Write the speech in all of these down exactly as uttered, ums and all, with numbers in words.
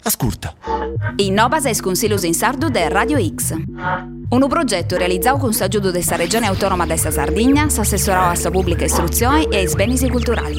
Ascolta. Innovas es Consiglios in Sardu de Radio X. Un progetto realizzato con s'aggiudo della Regione Autonoma della Sardegna, s'assessorò alla pubblica istruzione e ai beni culturali.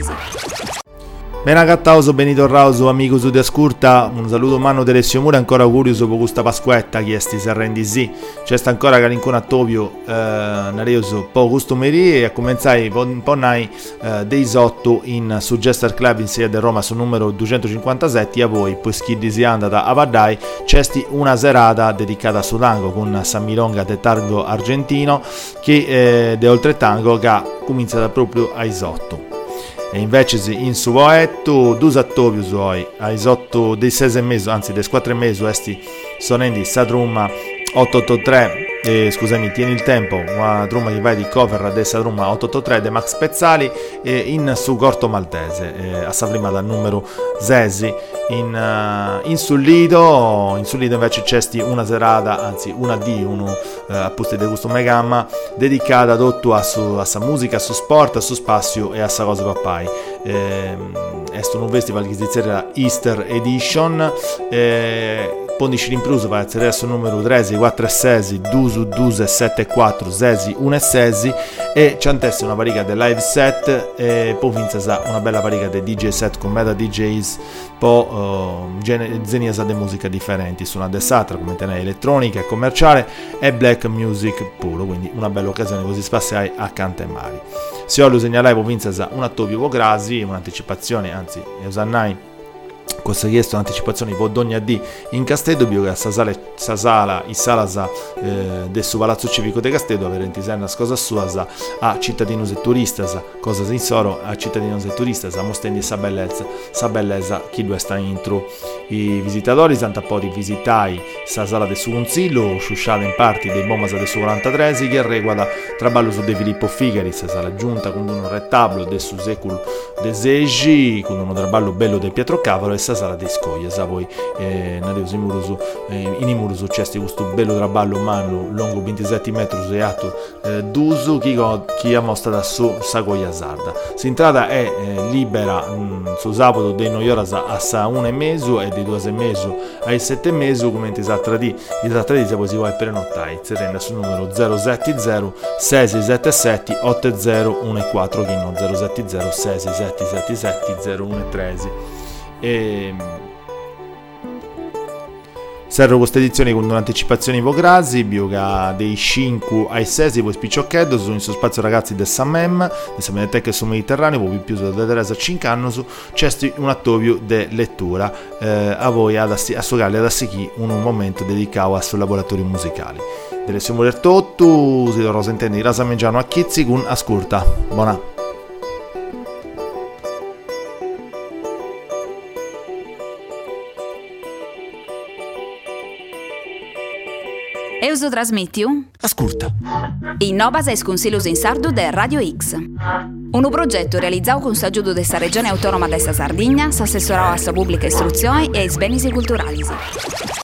Ben agattauso, benito rauso, amico su di Ascurta, un saluto umano di Alessio Mura, ancora curioso per questa Pasquetta, chi esti se rendi sì, c'è sta ancora che l'incona a Tobio, eh, nareoso, po' costumeri e a cominciare un po' nai eh, dei sotto in su Jester Club in sede Roma sul numero duecentocinquantasette, e a voi, poi chi si è andata a Vardai, c'è una serata dedicata a Sudango con San Milonga del tango argentino, che eh, de oltre tango che comincia da proprio ai sotto. E invece in suo poetto, due attovi suoi, ai sotto dei sei e mezzo, anzi dei quattro e mezzo, esti sonendi sta trumma ottocentoottantatré, eh, scusami, tieni il tempo, una trumma che vai di cover dessa trumma ottocentoottantatré de Max Pezzali, eh, in su corto maltese, eh, a sa prima dal numero Zesi, in, uh, in sul lido, in sul lido invece c'è una serata, anzi una di uno uh, apposta di gusto megamma, dedicata tutto a su, a sa musica, a su sport, a su spazio e a sa cosa papai. Eh, è un festival che si chiama Easter Edition, eh, Pondici in plus va a essere sul numero tre, quattro e sei, due, due, sette e quattro, sei, uno e sei, e c'è anche una parica del live set e poi vince una bella parica dei D J set con meta D Js, poi uh, zeniasa di musica differenti, su una dessatra come tenere elettronica e commerciale e black music puro, quindi una bella occasione così spaziai accanto ai mari. Se ho lo segnalai poi vince un atto più grasi, un'anticipazione, anzi, usannai questo chiesto un'anticipazione per ogni A D in Castedo, bio che a sala, sala in sala eh, del suo palazzo civico di Castedo avere intisena cosa sua a cittadini e turisti, cosa in soro a cittadini e turisti, a mostrare sa bellezza, sa bellezza chi due sta intro. I visitatori santa poi visitai sa sala del suo consiglio, sciusciata in parti dei bombas del suo quarantatré, che riguarda traballo su De Filippo Figari, sa sala giunta con un rettablo del suo secolo de Segi, con un traballo bello del Pietro Cavolo e sa sala di scoglie, sa voi eh, nadeus in murusu eh, in murusu c'è questo bello traballo umano lungo ventisette metri e alto eh, d'uso chi, chi ha mostrato da su Sagoia Sarda. S'entrata è eh, libera mh, su sabato dei noiores a sa una e mezzo e dei due e mezzo ai sette e mezzo, come ti sa traditi i traditi poi si vuole prenotare si rende sul numero zero sette zero sei sette sette otto zero uno quattro che no zero sette zero sei sette sette sette zero uno tre. E servo questa edizione con un'anticipazione ipocrasi bioga dei cinque ai sei poi spiccioccheddo su in suo spazio ragazzi del Sammem del Sammedetec sul Mediterraneo poi più su da Teresa cinque anni su c'è un attovio de lettura eh, a voi ad assi, a sogare ad assicchi un, un momento dedicato a sul laboratorio musicali delle sue murer tutto si dovrò sentire di Rasa Meggiano a Chizzi con Ascolta buona. Euso trasmitiu? Ascolta. Innovas es Consiglios in Sardu de Radio X. Un progetto realizzato con s'aggiudo della Regione Autonoma della Sardegna, s'assessorò alla pubblica istruzione e ai beni culturali.